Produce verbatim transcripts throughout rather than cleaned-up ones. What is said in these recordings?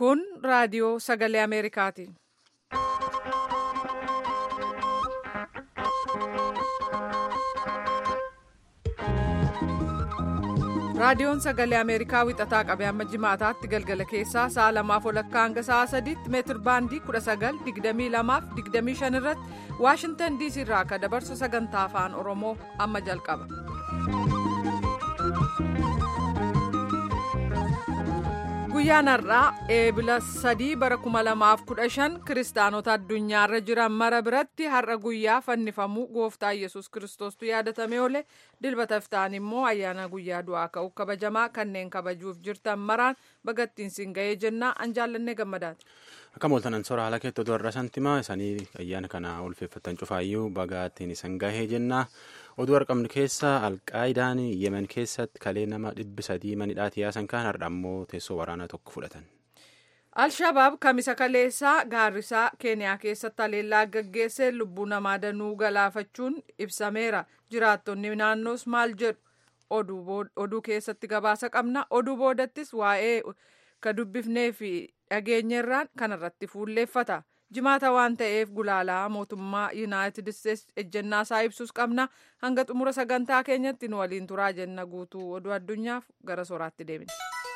Kun raadiyoo sagalee Ameerikaati. Raadiyoon sagalee Ameerikaa wixataa qabee amma jimaataatti galgala keessaa sa'a lamaaf walakkaa hanga sa'a sadiitti meetir baandii kudha sagal digdamii lamaaf digdamii shan irratti Waashintan diisii irraa akka dabarsu sagantaa afaan Oromoo amma jalqaba. Guyyaan har'aa eebila sadii bara kuma lamaaf kudha shan kiristaanota addunyaarra jiran mara biratti har'a guyyaa fannifamuu gooftaa Yesuus Kiristoostu yaadatamee oole dilbata iftaan immoo ayyaana guyyaa du'aa ka'uu kabajamaa kanneen kabajuuf jirtan maraan bagattiin siin ga'ee jennaa an jaallannee gammadaati. Akka mooltanan soora haala keettoo warra santimaa isaanii ayyaana kana ulfeeffatan cufaayyuu bagaattiin isan gahee jennaa. Oduu argamnu keessa alqaayidaan yemen keessatti kalee nama dhibbi sadii manidhaati yaasan kaan har'a ammoo teessoo waraanaa tokko fudhatan. Al-Shabaab kamisa kaleessaa gaarrisaa Keeniyaa keessatti haleellaa gaggeessee lubbuu namaa danuu galaafachuun ibsameera. Jiraattonni naannoos maal jedhu oduu keessatti gabaasa qabna. Oduu boodattis waa'ee ka dubbifnee fi dhageenyerraan kanarratti fuulleeffata. Jimaata waan ta'eef gulaalaa mootummaa Yuunaayitid Isteetsi ejjennaa isaa ibsus qabna. Hanga xumura sagantaa keenyatti nu waliin turaa jenna guutuu oduu addunyaaf gara sooraatti deemina.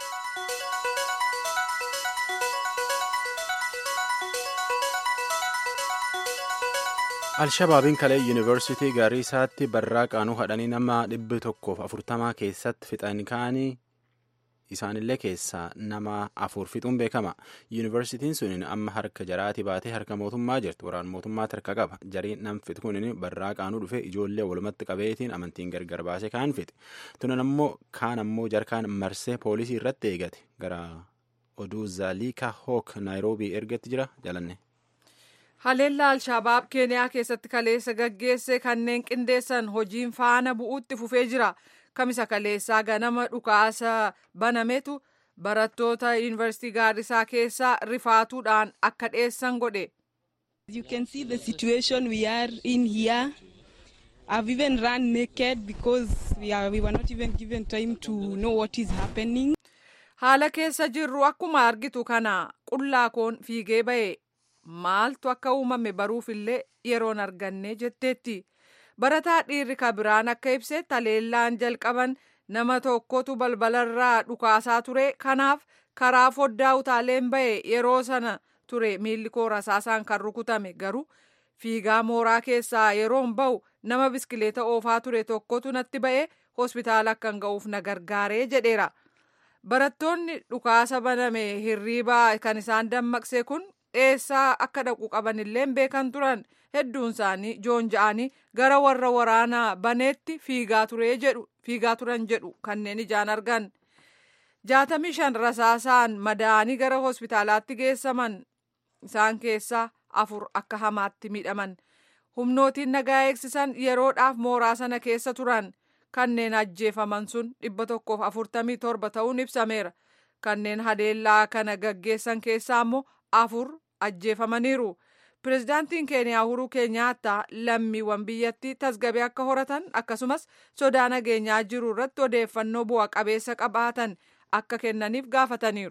Al-Shabaabiin kalee yuunivarsiitii Gaariisaatti barraa qaanuu hadhanii nama dhibbi tokkoof afurtamaa keessatti fixan kaanii isaanillee keessaa nama afur fixuun beekama. Yuunivarsiitiin sun amma harka jaraatii baatee harka mootummaa jirtu. Waraan mootummaatti harka qaba. Jariin nam fixu kun barraa qaanuu dhufee ijoollee walumatti qabeetiin amantiin gargar baasee kaan fixe. Tunan ammoo kaan ammoo jarkaan marsee poolisii irratti eegate. Gara oduu Zaalika Hook Naayiroobii ergetti jira jalanne. Haleellaa Al-Shabaab Keeniyaa keessatti kaleessa gaggeesse kanneen qindeessan hojiin faana bu'uutti fufee jira. Kamisa kaleessaa ganama dhukaasa banametu barattoota yuunivarsiitii Gaarisaa keessaa rifaatuudhaan akka dheessan godhe. You can see the situation we are in here. I've even run naked because we are we were not even given time to know what is happening. Haala keessa jirru akkuma argitu kana qullaa koon fiigee ba'e maaltu akka uumame baruufillee yeroon arganne jetteetti. Barataa dhiirri kabiraan akka ibsetti haleellaan jalqaban nama tokkotu balbalarraa dhukaasaa ture. Kanaaf karaa foddaa utaaleen ba'e yeroo sana ture miilli koo rasaasaan kan rukutame garuu fiigaa mooraa keessaa yeroon ba'u nama biskileeta oofaa ture tokkotu natti ba'e hospitaala akkan ga'uuf na gargaaree jedheera. Barattoonni dhukaasa baname hirriibaa kan isaan dammaqse kun eessaa akka dhaqu qabanillee beekan turan. Hedduun isaanii joonja'anii gara warra waraanaa baneetti fiigaa ture jedhu fiigaa turan jedhu kanneen ijaan argan. Jaatamii shan rasaasaan madaa'anii gara hospitaalaatti geessaman isaan keessaa afur akka hamaatti miidhaman. Humnootiin nagaa eegsisan yeroodhaaf mooraa sana keessa turan. Kanneen ajjeefaman sun dhibba tokkoof afurtamii torba ta'uun ibsameera. Kanneen haleellaa kana gaggeessan keessaa immoo afur ajjeefamaniiru. Pireezidaantiin Keeniyaa Uhuruu Keenyaattaa lammiiwwan biyyattii tasgabee akka horatan akkasumas sodaa nageenyaa jiru irratti odeeffannoo bu'a qabeessa qabaatan akka kennaniif gaafataniiru.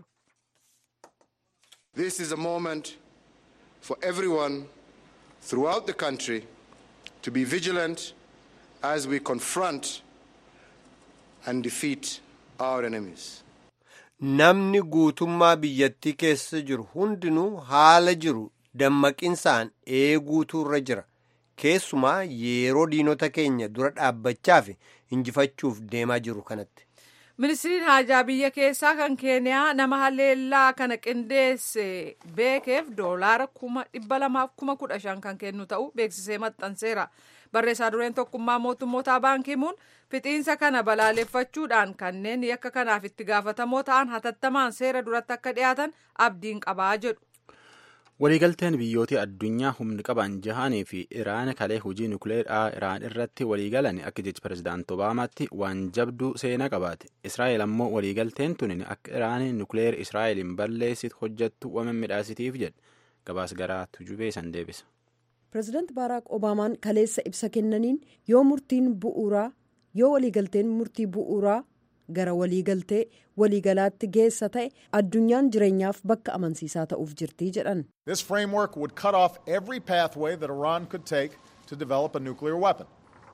This is a moment for everyone throughout the country to be vigilant as we confront and defeat our enemies. Namni guutummaa biyyattii keessa jiru hundinuu haala jiru dammaqinsaan eeguutu irra jira. Keessumaa yeroo diinota keenya dura dhaabbachaa fi injifachuuf deemaa jiru kanatti. Ministiriin haajaa biyya keessaa kan Keeniyaa nama haleellaa kana qindeesse beekeef doolaara kuma dhibba lamaaf kuma kudha shan kan kennu ta'uu beeksisee maxxanseera. Barreessaa dureen tokkummaa mootummootaa Baan Kii Muun fixiinsa kana balaaleffachuudhaan kanneen yakka kanaaf itti gaafatamoo ta'an hatattamaan seera duratti akka dhiyaatan abdiin qabaa jedhu. Waliigalteen biyyoota addunyaa humni qaban jahanii fi Iraan kalee hojii nukleeraa Iraan irratti waliigalan akka jechi pireezidaantii Obaamaatti waan jabduu seenaa qabaate. Israa'el ammoo waliigalteen tuni akka Iraan nukleer Israa'eliin balleessitu hojjettu waan midhaasitiif jedhe. Gabaas garaa tujubee san deebisa. Pireezidaanti Baaraak Obaamaan kaleessa ibsa kennaniin yoo murtiin bu'uuraa yoo waliigalteen murtii bu'uuraa gara waliigaltee waliigalaatti geessa ta'e addunyaan jireenyaaf bakka amansiisaa ta'uuf jirti jedhan. This framework would cut off every pathway that Iran could take to develop a nuclear weapon.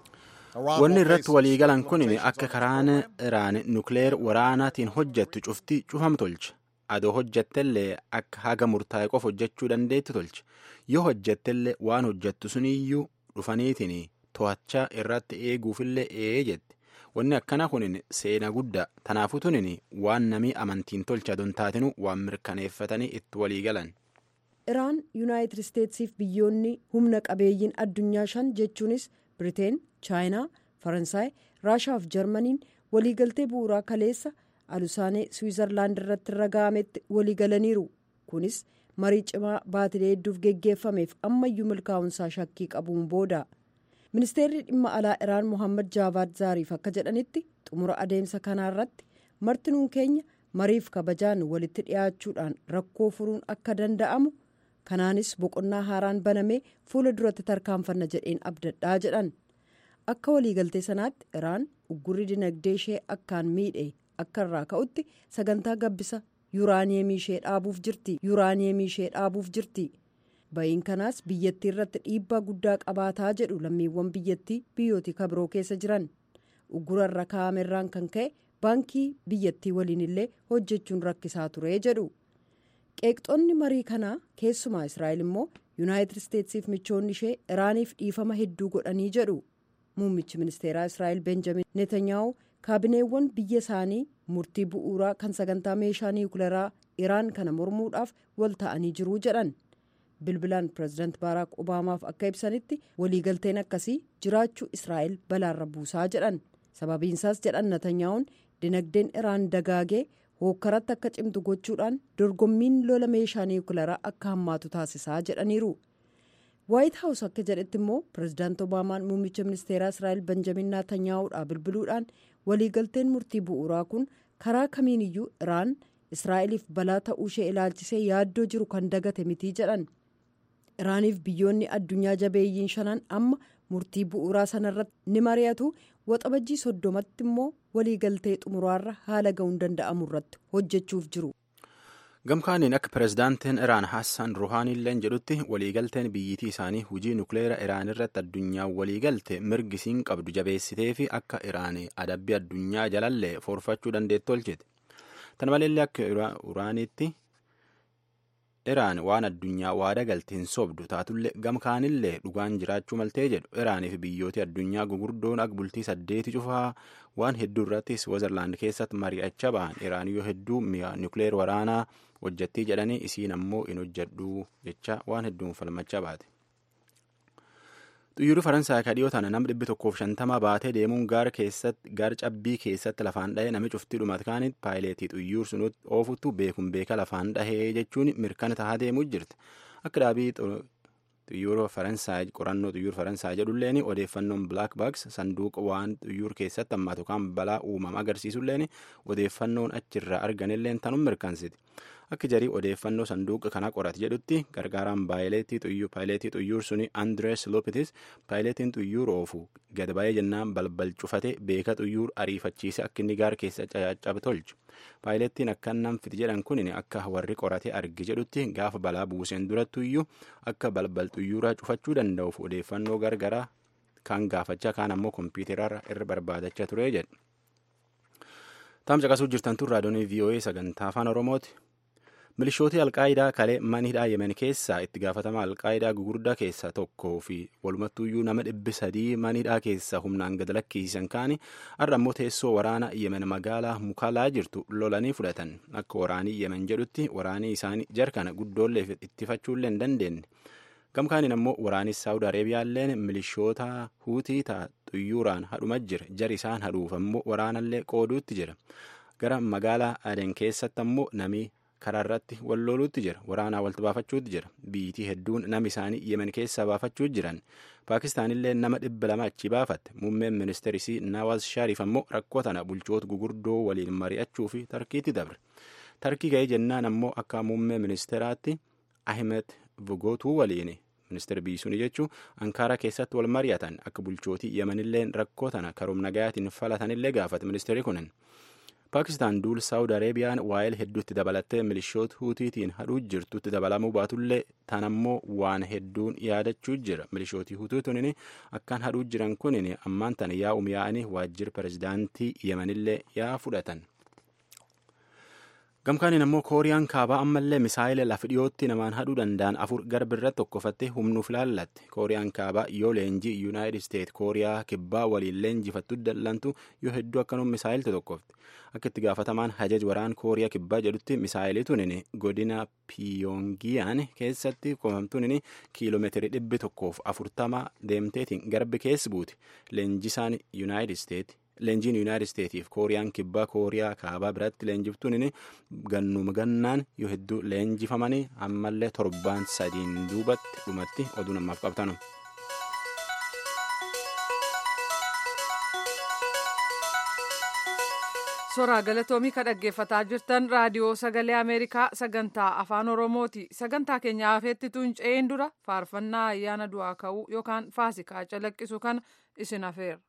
Wanni irratti waliigalan kun akka karaan Iraan nukleer waraanaatiin hojjettu cufti cufam tolcha. Adoo hojjettellee akka haga murtaa'e qofa hojjechuu dandeetti tolcha. Yoo hojjettellee waan hojjettu suniyyuu dhufaniitiin to'achaa irratti eeguufillee ee jette. Wanni akkana kunin seena guddaa. Tanaafuu tunin waan namii amantiin tolcha don taatinu waan mirkaneeffatanii itti waliigalan. Iraan Yuunaayitid Isteetsiif biyyoonni humna qabeeyyiin addunyaa shan jechuunis Biriteen, Chaayinaa, Faransaay, Raashaa fi Jarmaniin waliigaltee bu'uuraa kaleessa alusaanee Swiizerlaand irratti raga'ametti waliigalaniiru. Kunis marii cimaa baatilee hedduuf geggeeffameef ammayyuu milkaa'umsaa shakkii qabuun booda. Ministeerri dhimma alaa Iraan Mohammad Jaavaad Zaariif akka jedhanitti xumura adeemsa kanaarratti martinuun keenya mariif kabajaan walitti dhiyaachuudhaan rakkoo furuun akka danda'amu. Kanaanis boqonnaa haaraan banamee fuula duratti tarkaanfanna jedheen abdadhaa jedhan. Akka waliigaltee sanaatti Iraan uggurri dinagdee ishee akkaan miidhe akka irraa ka'utti sagantaa gabbisa yuuraaniyeemii ishee dhaabuuf jirti. Yuuraaniyeemii ishee dhaabuuf jirti. Ba'iin kanaas biyyattii irratti dhiibbaa guddaa qabaataa jedhu lammiiwwan biyyattii biyyooti kabiroo keessa jiran. Uggura irra kaa'amerraan kan ka'e baankii biyyattii waliin illee hojjechuun rakkisaa ture jedhu. Qeeqxoonni marii kanaa keessumaa Israa'el immoo Yuunaayitid Isteetsiif michoonni ishee Iraaniif dhiifama hedduu godhanii jedhu. Muummichi ministeeraa Israa'el Benjamin Netanyaa'u kaabineewwan biyya isaanii murtii bu'uuraa kan sagantaa meeshaa niwukileeraa Iraan kana mormuudhaaf wal ta'anii jiru jedhan. Bilbilaan pireezidaant Baaraak Obaamaaf akka ibsanitti waliigalteen akkasii jiraachuu Israa'el balaarra buusaa jedhan. Sababiinsaas jedhan Netanyaa'uun dinagdeen Iraan dagaagee hookkaratti akka cimtu gochuudhaan dorgommiin lola meeshaa niwukileeraa akka hammaatu taasisaa jedhaniiru. Waayit Haawus akka jedhetti immoo pireezidaant Obaamaan muummicha ministeeraa Israa'el Benjamin Netanyaa'uudhaa bilbiluudhaan waliigalteen murtii bu'uuraa kun karaa kamiiniyyuu Iraan Israa'eliif balaa ta'uu ishee ilaalchisee yaaddoo jiru kan dagate mitii jedhan. Iraaniif biyyoonni addunyaa jabeeyyiin shanan amma murtii bu'uuraa sanarratti ni mari'atu. Waxabajjii soddomatti immoo waliigaltee xumuraarra haala ga'uun danda'amu irratti hojjechuuf jiru. Gamkaaniin akka pireezidaantiin Iraan Hassan Ruhaaniilleen jedhutti waliigalteen biyyittii isaanii hujii nukleera Iraan irratti addunyaan waliigalte mirgisiin qabdu jabeessitee fi akka Iraan adabbii addunyaa jalallee forfachuu dandeettu tolchite. Tana maleellee akka Iraaniitti Iraan waan addunyaa waada galte hin sobdu taatullee gamkaanillee dhugaan jiraachuu maltee jedhu. Iraanii fi biyyooti addunyaa gugurdoon akka bultii saddeeti cufaa waan hedduu irratti Swiizerlaand keessatti mari'achaa bahan. Iraan yoo hedduu mi'a nukleer waraanaa hojjettii jedhanii isiin ammoo hin hojjedhu jecha waan hedduun falmachaa baate. Xiyyaarri Faransaay kadhiyoo tana nama dhibbi tokkoof shantama baatee deemuun gaara keessatti gaara cabbii keessatti lafaan dhahee nami cuftii dhumate kaanitti paayileetii xiyyaara sun oofuttu beekuun beeka lafaan dhahee jechuun mirkana tahaa deemuu jirti. Akka dhaabii xiyyaara Faransaay qorannoo xiyyaara Faransaay jedhulleen odeeffannoon Black Box sanduuqa waan xiyyaara keessatti hammaatu kan balaa uumama agarsiisulleen odeeffannoon achirraa arganilleen tanuu mirkansiti. Akka jarii odeeffannoo sanduuqa kana qorate jedhutti gargaaraan paayileetii xiyyaara suni Andres Lopetis paayileetiin xiyyaara oofu gad ba'ee jennaan balbal cufate beeka xiyyaara ariifachiise akka inni gaara keessa caccabe tolchu. Paayileetiin akka nam fiti jedhan kun akka warri qorate argi jedhutti gaafa balaa buuseen durattu iyyuu akka balbal xiyyaaraa cufachuu danda'uuf odeeffannoo gargaraa kan gaafachaa kaan ammoo kompiitararra irra barbaadachaa ture jedhe. Taam caqasuu jirtan tun raadiyoon V O A sagantaa afaan Oromooti. Milishooti Alqaayidaa kalee manhidhaa Yemen keessaa itti gaafatama Alqaayidaa gugurdaa keessaa tokkoo fi walumattuuyyuu nama dhibbi sadii manhidhaa keessaa humnaan gad lakkisiisan kaani har'a immoo teessoo waraana Yemen magaalaa Mukalaa jirtu lolanii fudhatan. Akka waraanii Yemen jedhutti waraanii isaanii jarkana guddoollee ittifachuullee hin dandeenye. Gamkaaniin ammoo waraanii Saawud Areebiyaalleen milishoota Huutii ta'a xiyyaaraan hadhuma jira. Jari isaan hadhuuf ammoo waraanallee qooduutti jira. Gara magaalaa Aden keessatti ammoo nami karaa irratti wal loluutti jira. Waraanaa walti baafachuutti jira. Biyyitii hedduun nama isaanii Yemen keessaa baafachuu jiran. Paakistaanillee nama dhibba lama achi baafatte. Muummeen ministeerisii Nawaaz Shaariif ammoo rakkoo tana bulchoota gugurdoo waliin mari'achuu fi tarkiitti dabre. Tarkii ga'ee jennaan ammoo akka muummee ministeeraatti Ahmed Vogootuu waliin ministeera biyyisuuni jechuun Ankaaraa keessatti wal mari'atan akka bulchootii Yemenillee rakkoo tana karoom nagayaatiin falatanillee gaafate ministeerri kunin. Paakistaan duul Saawud Areebiyaan waa'ee hedduutti dabalattee milishoota Huutiitiin hadhuu jirtutti dabalamuu baatullee tanammoo waan hedduun yaadachuu jira. Milishooti Huutiituun akkaan hadhuu jiran kunin ammaan tana yaa'um yaa'anii waajjira pirezidaantii Yemenillee yaa fudhatan. Gamkaaniin ammoo Kooriyaan kaabaa ammallee misaayila lafa dhiyootti namaan hadhuu danda'an afur garbirra tokkofattee humnuuf laallatti. Kooriyaan kaabaa yoo leenjii Yuunaayitid Isteet Kooriyaa kibbaa waliin leenjifattu dallantu yoo hedduu akkanuma misaayilta tokkofti. Akka itti gaafatamaan hajaj waraan Kooriyaa kibbaa jedhutti misaayilituun godina Piyoongiyaan keessatti qoomamtuun kiiloomeetirii dhibbi tokkoof afurtama deemteetiin garbi keessa buuti. Leenjisaan Yuunaayitid Isteet Leenjiin Yuunaayitid Isteetiif Kooriyaan kibbaa Kooriyaa kaabaa biratti leenjiftuun gannuma gannaan yoo hedduu leenjifamanii ammallee torbaan sadiin duubatti dhumatti oduu namaaf qabtanu. Soraa galatoomii ka dhaggeeffataa jirtan raadiyoo sagalee Ameerikaa sagantaa afaan Oromooti. Sagantaa keenya hafeetti tuunceen dura faarfannaa ayyaana du'aa ka'uu yookaan faasikaa calaqqisu kana isin hafeera.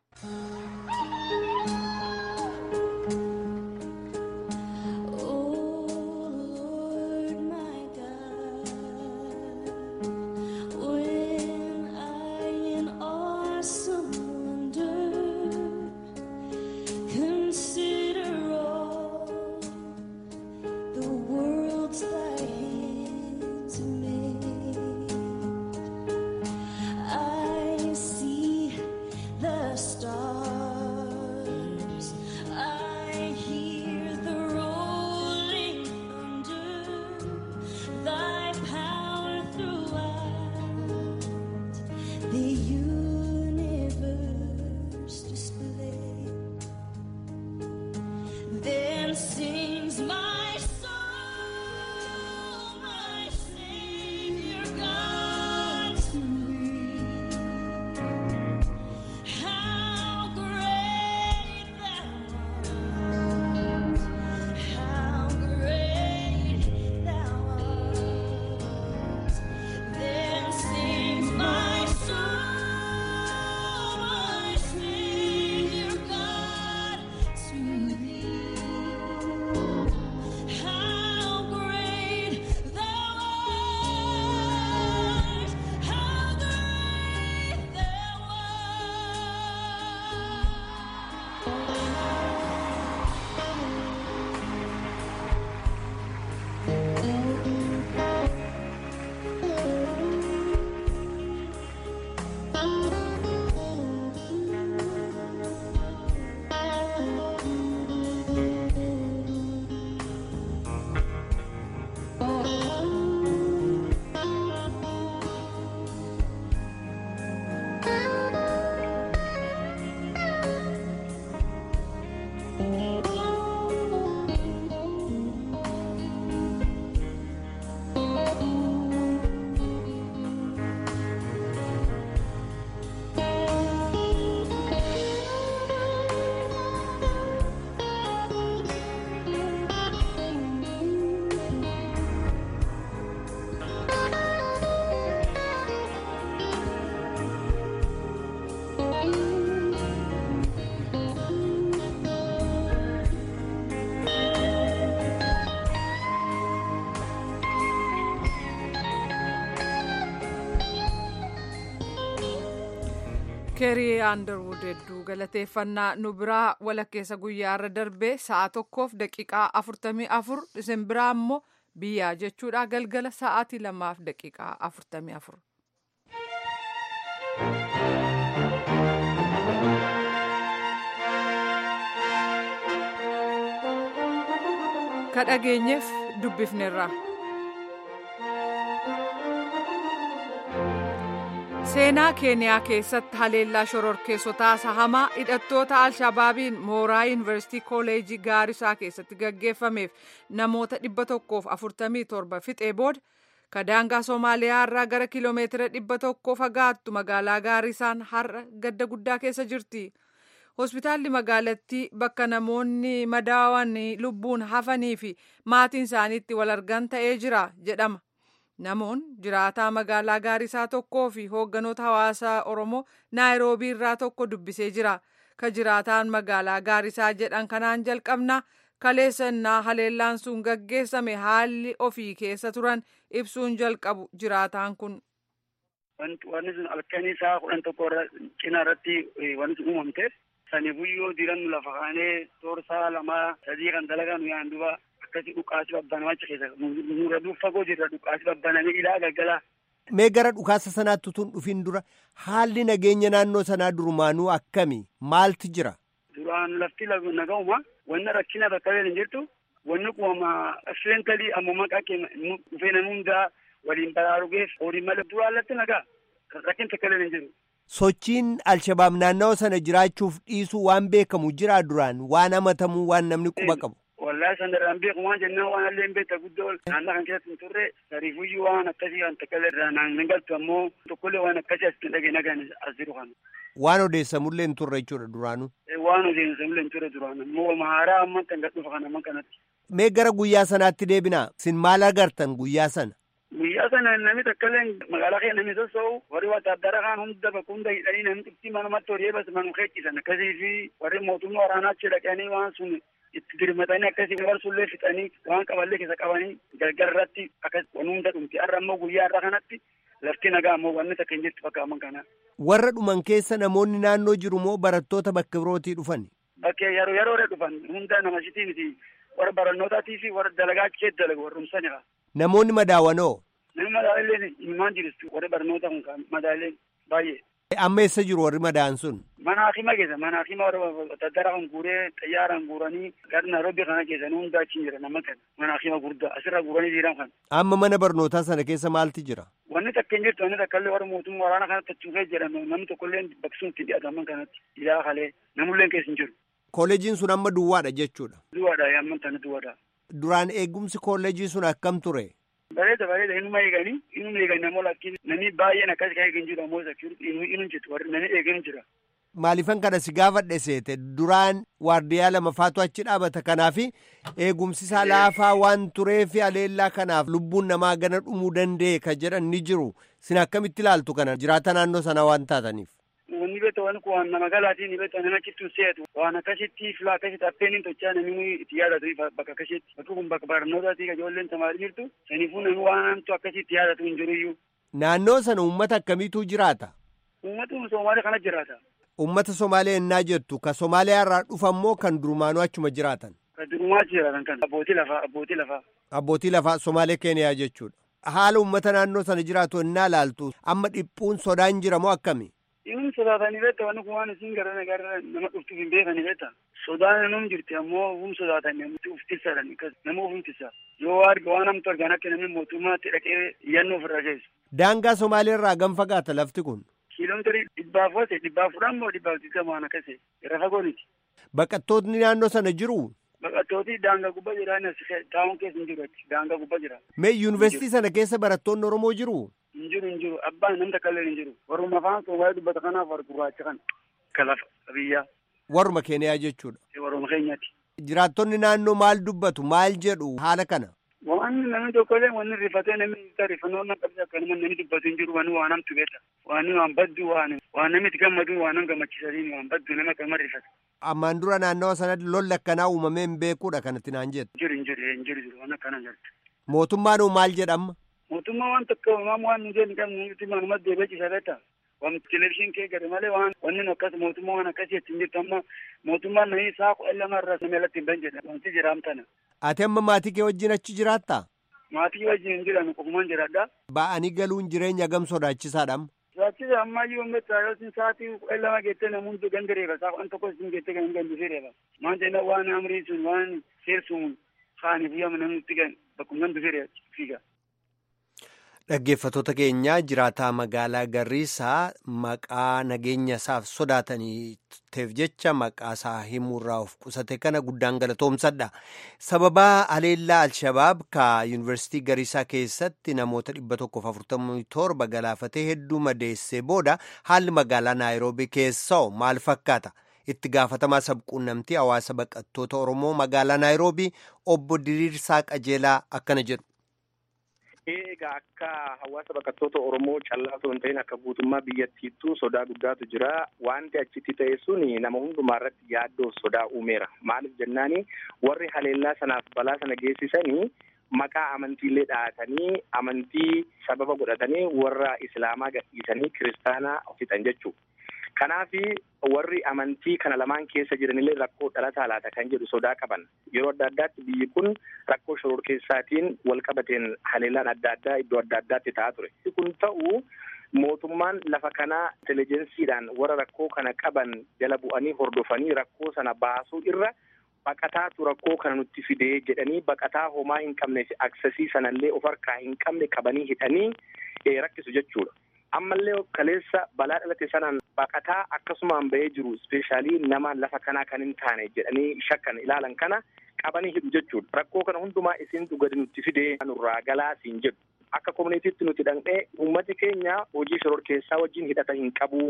Keerii Aandarwud hedduu galateeffannaa nu biraa walakkeessa guyyaarra darbee sa'a tokkoof daqiiqaa afurtamii afur isin biraa immoo biyyaa jechuudha galgala sa'aatii lamaaf daqiiqaa afurtamii afur. Ka dhageenyeef dubbifneerra. Seenaa Keeniyaa keessatti haleellaa shororkeessotaa sahamaa hidhattoota Alshabaabiin mooraa Yuunivarsiitii Kooleejii Gaarisaa keessatti gaggeeffameef namoota dhibba tokkoof afurtamii torba fixee booda kadaangaa Somaaliyaa irraa gara kiloomeetira dhibba tokkoo fagaattu magaalaa Gaarisaan har'a gadda guddaa keessa jirti. Hospitaalli magaalattii bakka namoonni madaawan lubbuun hafanii fi maatiin isaaniitti wal argan ta'ee jira jedhama. Namoonni jiraataa magaalaa Gaarisaa tokkoo fi hoogganoota hawaasaa Oromoo Naayiroobii irraa tokko dubbisee jira. ka jiraataan magaalaa Gaarisaa jedhan kanaan jalqabna. Kaleessannaa haleellaan sun gaggeessame haalli ofii keessa turan ibsuun jalqabu jiraataan kun. Wanni sun halkanii isaa kudhan tokko cinaa irratti wanni sun uumamte sani buyyoo diiran lafa kaanee toorsaa lamaa sadii kan dalagaa nu yaan duba akkasii dhukaasii babbanamaa achi keessa nurra duuf fagoo jirra dhukaasii babbanamee ilaa galgala. Mee gara dhukaasa sanaatti tun dhufin dura haalli nageenya naannoo sanaa durumaanuu akkami maaltu jira? Duraan lafti nagahuma wanna rakkina bakka hin jirtu wanni kuwama accidentally amma maqaa keenya dhufee namni hundaa waliin baraarugeef horii malee duraan lafti nagaa rakkin takka hin jiru. Sochiin Alshabaab naannawaa sana jiraachuuf dhiisuu waan beekamu jira duraan waan amatamuu waan namni quba qabu. Wallahi sandarraan beeku waan jennaan waan illee hin beekta guddoo naannoo kan keessatti hin turre sariifuyyuu waan akkasii kan takka illee naan hin galtu ammoo tokkollee waan akkasii as dhagee nagaan as jiru kana. Waan odeessamullee hin turre jechuudha duraanuu. Waan odeessamullee hin turre duraan ammoo haaraa amma kan gadhuufa kan amma kanatti. Mee gara guyyaa sanaatti deebinaa sin maal agartan guyyaa sana? Guyyaa sana namni takkaillee magaalaa keenya namni sossoo'u warri wataadara kaan hunda bakka hunda hidhanii namni xixxii manumatti horii eebas manu keechisan akkasii fi warri mootummaa waraanaa achi dhaqanii waan sun itti dirmatanii akkasii barsullee fixanii waan qaballee keessa qabanii galgala irratti akkas waan hunda dhumti har'a ammoo guyyaa har'a kanatti lafti nagaa ammoo wanni takka hin jirtu fakkaatan kana. Warra dhuman keessa namoonni naannoo jiru moo barattoota bakka birootii dhufan? Bakkee yeroo yeroo dhufan hunda nama shitii miti warra barannootatii fi warra dalagaa achi dalagu warra rumsanidha. Namoonni madaawanoo? Namni madaaleen ilmaan jiristu warri barnoota kun kan madaaleen baay'ee. Amma eessa jiru warri madaan sun? Mana hakiima keessa mana hakiima warra wataadara kan guuree xayyaaraan guuranii gara Nairobi kana keessan hunda achi jira nama kan mana hakiima guddaa asirra guuranii jiran kan. Amma mana barnootaa sana keessa maaltu jira? Wanni takka hin jirtu wanni takka illee warra mootummaa waraana kanatti achuufee jedhame namni tokkollee baksuun itti dhiyaataman kanatti ilaa kalee namullee keessa hin jiru. Kooleejiin sun amma duwwaadha jechuudha. Duwwaadha amma tana duwwaadha. Duraan eegumsi kooleejii sun akkam ture? Bareeda bareeda inuma eeganii inuma eeganii ammoo lakkiin namni baay'een akkas kan eegan jiru ammoo security inuma jirtu warri namni eegan jira. Maaliifan kana si gaafadhe seete duraan waardiyaa lama faatu achi dhaabata kanaafi eegumsi isaa laafaa waan tureefi aleellaa kanaaf lubbuun namaa gana dhumuu danda'e ka jedhan ni jiru sin akkamitti ilaaltu kana jiraata naannoo sana waan taataniif. Wanni beektu waan kun waan nama galaatiin ni beektu nama achitti seetu waan akkasitti filaa akkasitti affeen hin tolchaa namni itti yaadatu bakka akkasitti bakka kun bakka barnootaati ka ijoolleen tamaarii jirtu saniifuu namni waan hamtu akkasitti yaadatu hin jiru iyyuu. Naannoo sana uummata akkamiitu jiraata? Uummatni Somaalee kana jiraata. Uummata Somaalee ennaa jettu ka Somaaliyaa irraa dhufan moo kan durumaanuu achuma jiraatan? Ka durumaa jiraatan kan abbootii lafaa abbootii lafaa. Abbootii lafaa Somaalee Keeniyaa jechuudha. Haala uummata naannoo sana jiraatu ennaa laaltu amma dhiphuun sodaan jira moo akkami? Inni sodaatanii beekta wanni kun waan isin gara gara nama dhuftuuf hin beekanii beekta. Sodaan nuum jirti ammoo hum sodaatanii uf tisaadhaan nama uf tisa. Yoo arga waan namtu argaan akka namni mootummaatti dhaqee iyyannoo ofirraa geessu. Daangaa Somaalee irraa gam fagaata lafti kun? Kiiloomeetirii dhibbaaf wate dhibbaaf fudhan moo dhibbaaf digdama waan akkasii irra fagooniti. Baqattootni naannoo sana jiru? Baqattooti daangaa gubbaa jiran taa'uun keessa hin jiru daangaa gubbaa jira. Mee yuunivarsiitii sana keessa barattoonni Oromoo jiru? Hin jiru hin jiru abbaan namni takka illee hin jiru warruma afaan Somaalee dubbata kanaaf warra gurraacha kana kalafa biyyaa. Warruma Keeniyaa jechuudha. Warruma keenyaati. Jiraattonni naannoo maal dubbatu maal jedhu haala kana? Waan namni tokkollee wanni rifatee namni rifannoo nama qabdi akka namni dubbatu hin jiru waan waan namtu beekta. Waan waan baddu waan waan namni itti gammadu waan nama gammachiisanii waan baddu nama kan rifatu. Ammaan dura naannawa sanatti lolli akkanaa uumamee hin beekuudha kanatti naan jettu. Jiru hin jiru hin jiru waan akkana jirtu. Mootummaan maal jedhama? Mootummaa waan tokko uumamu waan nuti hin qabne nuti manuma deebi'ee beekta. Waan televezyiin kee gadi malee waan wanni akkas mootummaa waan akkasii ittiin jirtu amma mootummaan namni isaa kudha lama irraa samii alatti hin banjedha wanti jiraamtana. Ati amma maatii kee wajjin achi jiraattaa? Maatii wajjin hin jiran qofumaan jiraadha. Ba'anii galuun jireenya gam sodaachisaadha. Sodaachisa ammayyuu meeshaa yoo isin sa'aatii kudha lama geettee namoonni gandi reeba saa waan tokko isin geettee kan gandi fi reeba. Maan jenna waan amrii sun waan seersuun kaaniif yoo namni itti gan bakkuma gandi fi fiiga. Dhaggeeffattoota keenya jiraataa magaalaa Garriisaa maqaa nageenya isaaf sodaataniif jecha maqaa isaa himuurraa of qusate kana guddaan galatoomsadha. Sababaa haleellaa Alshabaab ka yuunivarsiitii Garriisaa keessatti namoota dhibba tokkoof afurtamii torba galaafatee hedduu madeessee booda haalli magaalaa Naayiroobii keessaa maal fakkaata? Itti gaafatamaa sabquunnamtii hawaasa baqattoota Oromoo magaalaa Naayiroobii obbo Diriirsaa Qajeelaa akkana jedhu. Egaa akka hawaasa baqattoota Oromoo callaa osoo hin ta'in akka guutummaa biyyattiittuu sodaa guddaatu jira. Wanti achitti ta'e sun nama hundumaa irratti yaaddoo sodaa uumeera. Maaliif jennaani warri haleellaa sanaaf balaa sana geessisanii maqaa amantiilee dhahatanii amantii sababa godhatanii warra Islaamaa gadhiisanii kiristaanaa fixan jechuudha. Kanaaf warri amantii kana lamaan keessa jiranillee rakkoo dhalataa laata kan jedhu sodaa qaban. Yeroo adda addaatti biyyi kun rakkoo shororkeessaatiin wal qabateen haleellaan adda addaa iddoo adda addaatti ta'aa ture. Kun ta'uu mootummaan lafa kanaa intelijensiidhaan warra rakkoo kana qaban jala bu'anii hordofanii rakkoo sana baasuu irra baqataatu rakkoo kana nutti fidee jedhanii baqataa homaa hin qabne fi aksesii sanallee of harkaa hin qabne qabanii hidhanii rakkisu jechuudha. Ammallee kaleessa balaa dhalate sanaan baqataa akkasumaan bahee jiru ispeeshaalii nama lafa kanaa kan hin taane jedhanii shakkan ilaalan kana qabanii hidhu jechuudha. Rakkoo kana hundumaa isintu gadi nutti fidee nurraa galaa siin jedhu. Akka koominiitiitti nuti dhaqnee uummati keenya hojii shororkeessaa wajjin hidhata hin qabu.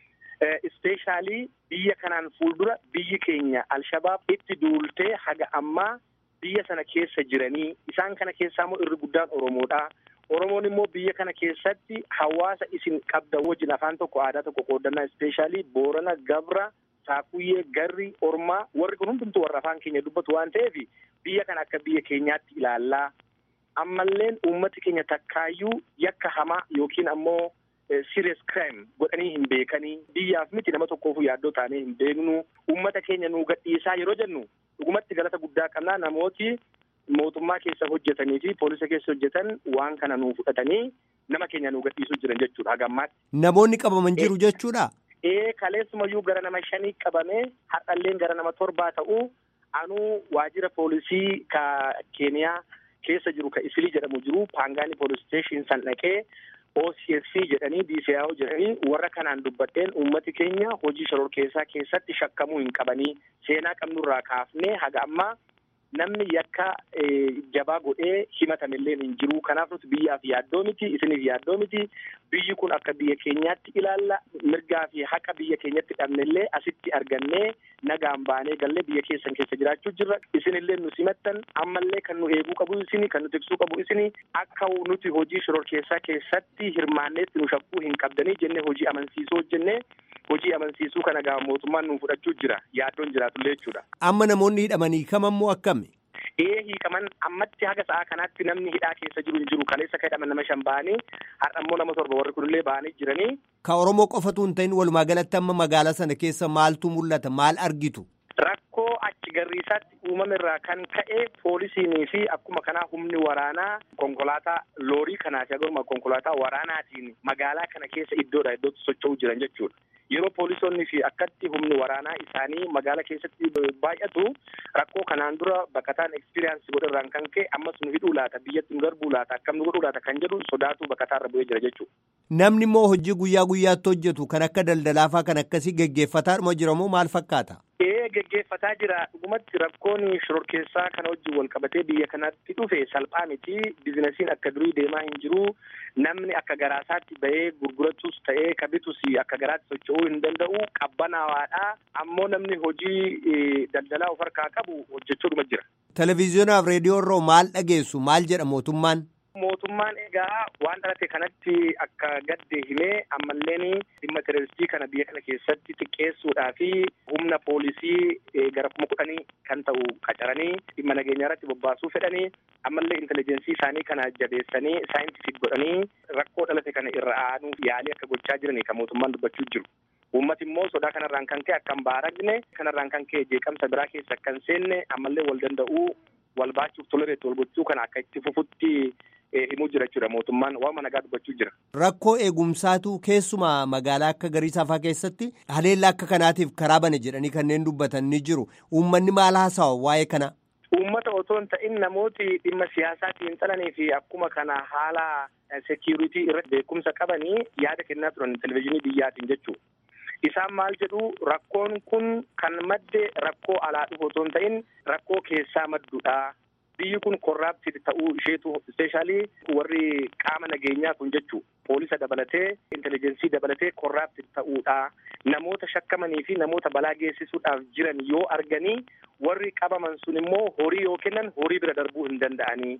Ispeeshaalii biyya kanaan fuuldura biyyi keenya Alshabaab itti duultee haga ammaa biyya sana keessa jiranii isaan kana keessaa immoo irri guddaan Oromoodha. Oromoon immoo biyya kana keessatti hawaasa isin qabda wajjin afaan tokko aadaa tokko qooddannaa ispeeshaalii Boorana, Gabra, Saakuyyee, Garri, Ormaa warri kun hundumtuu warra afaan keenya dubbatu waan ta'eef biyya kana akka biyya keenyaatti ilaallaa. Ammalleen uummati keenya takkaayyuu yakka hamaa yookiin ammoo serious crime godhanii hin beekanii biyyaaf miti nama tokkoofu yaaddoo taanee hin beeknu uummata keenya nuu gadhiisaa yeroo jennu dhugumatti galata guddaa qabnaa namooti mootummaa keessa hojjetanii fi poolisa keessa hojjetan waan kana nuu fudhatanii nama keenya nuu gadhiisuu jiran jechuudha hagammaatti. Namoonni qabaman jiru jechuudha. Ee kaleessumayyuu gara nama shanii qabamee har'alleen gara nama torbaa ta'uu anuu waajjira poolisii ka Keeniyaa keessa jiru ka Isilii jedhamu jiru Paangaanii police station san dhaqee O C S C jedhanii D C I O jedhanii warra kanaan dubbadheen uummati keenya hojii shororkeessaa keessatti shakkamuu hin qabanii seenaa qabnurraa kaafnee haga ammaa namni yakka jabaa godhee himatamillee hin jiru. Kanaaf nuti biyyaaf yaaddoo miti isiniif yaaddoo miti biyyi kun akka biyya keenyaatti ilaalla mirgaa fi haqa biyya keenyatti dhabnellee asitti argannee nagaan baanee gallee biyya keessan keessa jiraachuu jirra. Isinillee nu simattan ammallee kan nu eeguu qabu isini kan nu tiksuu qabu isini akka nuti hojii shororkeessaa keessatti hirmaanneetti nu shakkuu hin qabdanii jennee hojii amansiisuu hojjennee hojii amansiisuu kana gaa mootummaan nu fudhachuu jira yaaddoon jiraatullee jechuudha. Amma namoonni hidhamanii kamammoo akkami? Ee hiikaman ammatti haga sa'a kanaatti namni hidhaa keessa jiru hin jiru. Kaleessa ka hidhaman nama shan ba'anii har'ammoo nama torba warri kunillee ba'anii jiranii. Ka Oromoo qofatu hin ta'in walumaa galatti amma magaalaa sana keessa maaltu mul'ata maal argitu? Rakkoo achi garriisaatti uumame irraa kan ka'e poolisiinii fi akkuma kanaa humni waraanaa konkolaataa loorii kanaati agoruma konkolaataa waraanaatiin magaalaa kana keessa iddoodha iddootti socho'uu jiran jechuudha. Yeroo poolisoonni fi akkatti humni waraanaa isaanii magaalaa keessatti baay'atu rakkoo kanaan dura baqataan ekspiriyaansi godharraan kan ka'e ammas nu hidhuu laata biyyatti nu garbuu laata akkam nu godhuu laata kan jedhu sodaatu baqataarra bu'ee jira jechuudha. Namni immoo hojii guyyaa guyyaatti hojjetu kan akka daldalaafaa kan akkasii geggeeffataadhuma jiramoo maal fakkaata? Ee geggeeffataa jira dhugumatti rakkoon shororkeessaa kana wajjin wal qabatee biyya kanatti dhufe salphaa miti biizinasiin akka durii deemaa hin jiru namni akka garaasaatti bahee gurguratus ta'ee kabitus akka garaatti socho'uu hin danda'u qabbanawaadha ammoo namni hojii daldalaa of harkaa qabu hojjechuudhuma jira. Televiziyonaaf reediyoo irraa maal dhageessu maal jedha mootummaan? Mootummaan egaa waan dhalate kanatti akka gadde himee ammalleen dhimma teroristii kana biyya kana keessatti xiqqeessuudhaa fi humna poolisii gara kuma kudhanii kan ta'u qacaranii dhimma nageenyaa irratti bobbaasuu fedhanii ammallee intelijensii isaanii kana jabeessanii saayintifik godhanii rakkoo dhalate kana irra aanuuf yaalii akka gochaa jiranii kan mootummaan dubbachuu jiru. Uummati immoo sodaa kanarraan kan ka'e akka hin baaragne kanarraan kan ka'e jeeqamsa biraa keessa akka hin seenne ammallee wal danda'uu wal baachuuf tolereetti wal gochuu kana akka itti fufutti himuu jira jechuudha mootummaan waama nagaa dubbachuu jira. Rakkoo eegumsaatu keessumaa magaalaa akka Gariisaafaa keessatti haleellaa akka kanaatiif karaa bane jedhanii kanneen dubbatan ni jiru. Uummanni maal haasawa waa'ee kana? Uummata otoo hin ta'in namooti dhimma siyaasaatiin xalanii fi akkuma kana haala seekiyuriitii irratti beekumsa qabanii yaada kennaa turan televezyiinii biyyaatiin jechuudha. Isaan maal jedhu rakkoon kun kan madde rakkoo alaa dhufu otoo hin ta'in rakkoo keessaa madduudha. Biyyi kun korraaptid ta'uu isheetu ispeeshaalii warri qaama nageenyaa kun jechuudha. Poolisa dabalatee intelijensii dabalatee korraaptid ta'uudha. Namoota shakkamanii fi namoota balaa geessisuudhaaf jiran yoo arganii warri qabaman sun immoo horii yoo kennan horii bira darbuu hin danda'anii.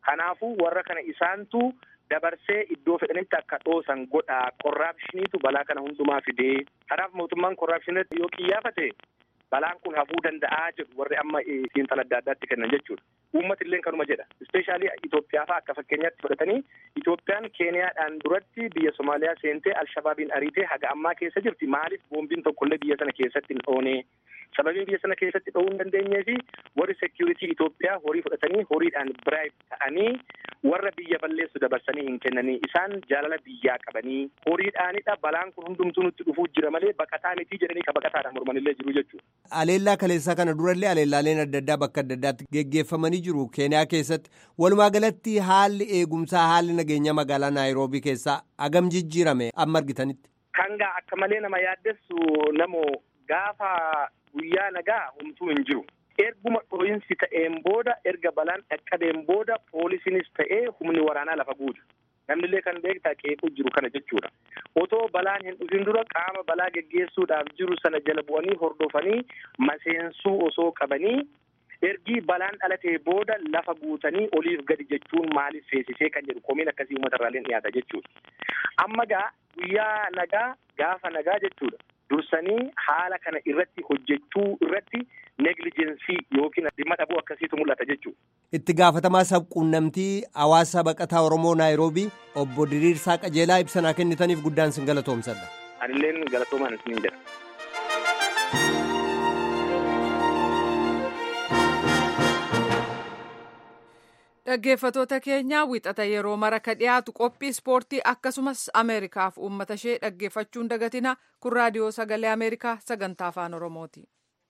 Kanaafuu warra kana isaantu dabarsee iddoo fedhanitti akka dhoosan godha. Korraapshiniitu balaa kana hundumaa fidee. Kanaaf mootummaan korraapshinii yoo qiyyaafate balaan kun hafuu danda'aa jedhu warri amma xiinxala adda addaatti kennan jechuudha. Uummati illee kanuma jedha. Ispeeshaalii Itoophiyaa fa'aa akka fakkeenyaatti fudhatanii Itoophiyaan Keeniyaadhaan duratti biyya Somaaliyaa seentee Alshabaabiin ariitee haga ammaa keessa jirti. Maaliif boombiin tokkollee biyya sana keessatti hin dhoone? Sababiin biyya sana keessatti dho'uu hin dandeenyee fi warri seekiyuritii Itoophiyaa horii fudhatanii horiidhaan biraayib ta'anii warra biyya balleessu dabarsanii hin kennanii. Isaan jaalala biyyaa qabanii horiidhaanidha. Balaan kun hundumtuu nutti dhufuu jira malee baqataa miti jedhanii ka baqataadhaan mormanillee jiru jechuudha. Aleellaa kaleessaa kana durallee aleellaaleen adda addaa bakka adda addaatti geggeeffamanii jiru Keeniyaa keessatti. Walumaa galatti haalli eegumsaa haalli nageenya magaalaa Naayiroobii keessaa agam jijjiirame amma argitanitti. Kangaa akka malee nama yaaddessu namoo gaafa guyyaa nagaa humtuu hin jiru. Erguma dho'insi ta'een booda erga balaan dhaqqabeen booda poolisiinis ta'ee humni waraanaa lafa guutu. Namnillee kan beektaa qeequu jiru kana jechuudha. Otoo balaan hin dhufin dura qaama balaa geggeessuudhaaf jiru sana jala bu'anii hordofanii maseensuu osoo qabanii ergii balaan dhalatee booda lafa guutanii oliif gadi jechuun maaliif feesisee kan jedhu komiin akkasii uummata irraallee dhiyaata jechuudha. Amma gaa guyyaa nagaa gaafa nagaa jechuudha. Dursanii haala kana irratti hojjechuu irratti neglijensii yookiin dhimma dhabuu akkasiitu mul'ata jechuudha. Itti gaafatamaa sabquunnamtii hawaasa baqataa Oromoo Naayiroobii obbo Diriirsaa Qajeelaa ibsa kennitaniif guddaan sin galatoomsadha. Anilleen galatoomaan isiniin jedha. Dhaggeeffatoota keenya wixata yeroo mara ka dhiyaatu qophii ispoortii akkasumas Ameerikaaf uummata ishee dhaggeeffachuun dagatina. Kun raadiyoo sagalee Ameerikaa sagantaa afaan Oromooti.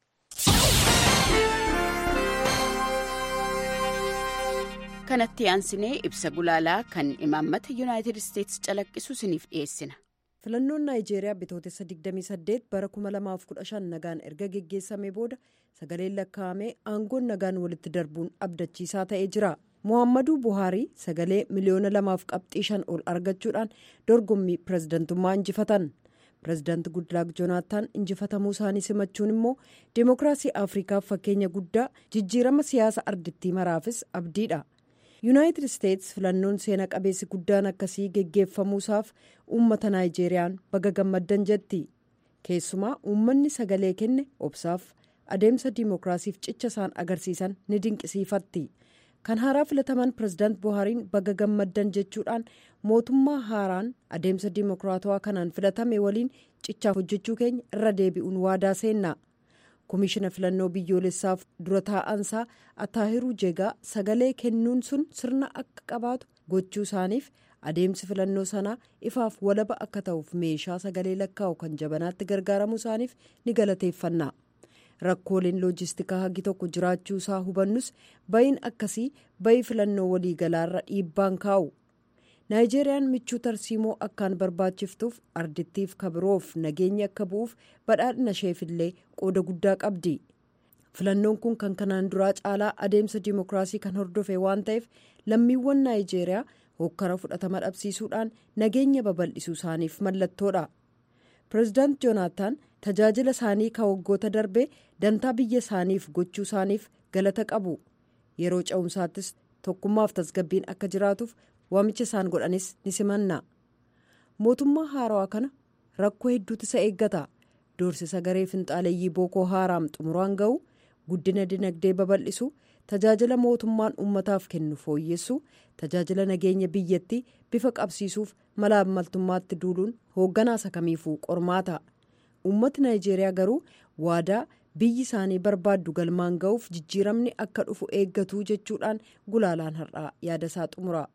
Kanatti aansinee ibsa gulaalaa kan imaammata Yuunaayitid Isteetsi calaqqisu isiniif dhiyeessina. Filannoon Naayijeeriyaa bitootessa digdamii saddeet bara kuma lamaaf kudha shan nagaan erga geggeessamee booda sagaleen lakkaa'amee aangoon nagaan walitti darbuun abdachiisaa ta'ee jira. Muhammaduu Buhaarii sagalee miliyoona lamaaf qabxii shan ol argachuudhaan dorgommii pirezidantummaa injifatan. Pirezidaanti Gudlaak Joonaattaan injifatamuu isaanii simachuun immoo deemokiraasii Afriikaaf fakkeenya guddaa jijjiirama siyaasa ardittii maraafis abdiidha. Yuunaayitid Isteetsi filannoon seena qabeessi guddaan akkasii geggeeffamuusaaf uummata Naayijeeriyaan baga gammaddan jetti. Keessumaa uummanni sagalee kenne obsaaf adeemsa diimokiraasiif cicha isaan agarsiisan ni dinqisiifatti. Kan haaraa filataman pirezidaant Buhaariin baga gammaddan jechuudhaan mootummaa haaraan adeemsa diimokiraatawaa kanaan filatame waliin cichaaf hojjechuu keenya irra deebi'uun waadaa seenna. Komishina filannoo biyyoolessaaf dura taa'ansaa Ataahiruu Jegaa sagalee kennuun sun sirna akka qabaatu gochuu isaaniif adeemsi filannoo sanaa ifaaf walaba akka ta'uuf meeshaa sagalee lakkaa'u kan jabanaatti gargaaramuu isaaniif ni galateeffanna. Rakkooleen loojistikaa hagi tokko jiraachuu isaa hubannus ba'iin akkasii ba'ii filannoo waliigalaarra dhiibbaan kaa'u. Naayijeeriyaan michuu tarsiimoo akkaan barbaachiftuuf ardittiif kabiroof nageenyi akka bu'uuf badhaadhina isheefillee qooda guddaa qabdi. Filannoon kun kan kanaan duraa caalaa adeemsa diimokiraasii kan hordofe waan ta'eef lammiiwwan Naayijeeriyaa hokkara fudhatama dhabsiisuudhaan nageenya babal'isuu isaaniif mallattoodha. Pireezidaant Joonaattaan tajaajila isaanii kan waggoota darbee dantaa biyya isaaniif gochuu isaaniif galata qabu. Yeroo ce'umsaattis tokkummaaf tasgabbiin akka jiraatuuf waamicha isaan godhanis ni simanna. Mootummaa haarawaa kana rakkoo hedduutu isa eeggata. Doorsisa garee finxaaleeyyii Bookoo Haaraam xumuraan ga'u, guddina dinagdee babal'isu, tajaajila mootummaan uummataaf kennu fooyyessu, tajaajila nageenya biyyattii bifa qabsiisuuf mala ammaltummaatti duuluun hoogganaa isa kamiifuu qormaata. Uummati Naayijeeriyaa garuu waadaa biyyi isaanii barbaaddu galmaan ga'uuf jijjiiramni akka dhufu eeggatu jechuudhaan gulaalaan har'aa yaada isaa xumura.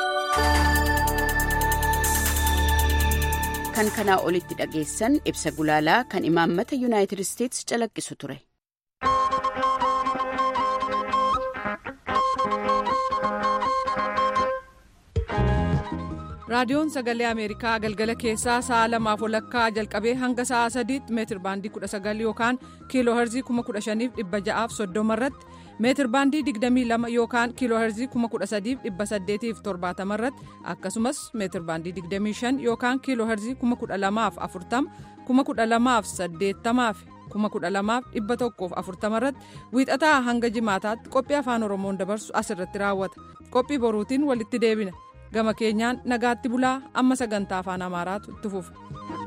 Kan kanaa olitti dhageessan ibsa gulaalaa kan imaammata Yuunaayitid Isteetsi calaqqisu ture. Raadiyoon Sagalee Ameerikaa galgala keessaa sa'a lamaaf walakkaa jalqabee hanga sa'a sadiitti meetir baandii kudha sagal yookaan kiiloo herzii kuma kudha shaniif dhibba ja'aaf soddoma irratti meetir baandii digdamii lama yookaan kiiloo herzii kuma kudha sadiif dhibba saddeetiif torbaatama irratti akkasumas meetir baandii digdamii shan yookaan kiiloo herzii kuma kudha lamaaf afurtama kuma kudha lamaaf saddeettamaaf kuma kudha lamaaf dhibba tokkoof afurtama irratti wiixataa hanga jimaataatti qophii afaan oromoon dabarsu asirratti raawwata. Qophii boruutiin walitti deebina. Gama keenyaan nagaatti bulaa amma sagantaa afaan amaaraatu itti fufa.